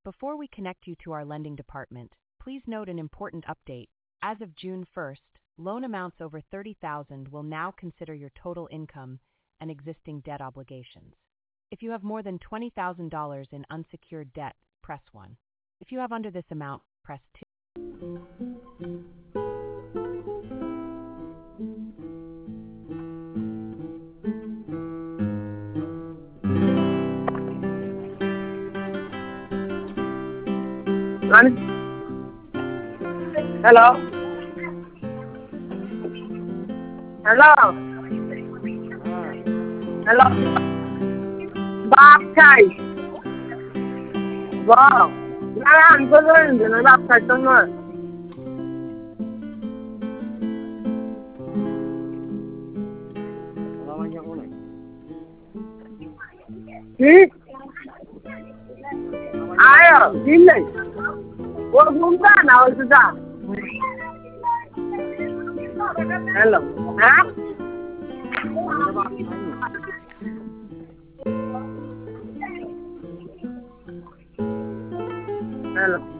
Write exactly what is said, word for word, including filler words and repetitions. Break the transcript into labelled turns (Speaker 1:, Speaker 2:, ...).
Speaker 1: Before we connect you to our lending department, please note an important update. As of June first, loan amounts over thirty thousand dollars will now consider your total income and existing debt obligations. If you have more than twenty thousand dollars in unsecured debt, press one. If you have under this amount, press two.
Speaker 2: Hello. Hello. Hello. Baptized. Wow. Nara ang gulong din na baptized naman. Hmm? Ayo, sini. Wah, bukan, awak sudah. Hello. Hah? Hello.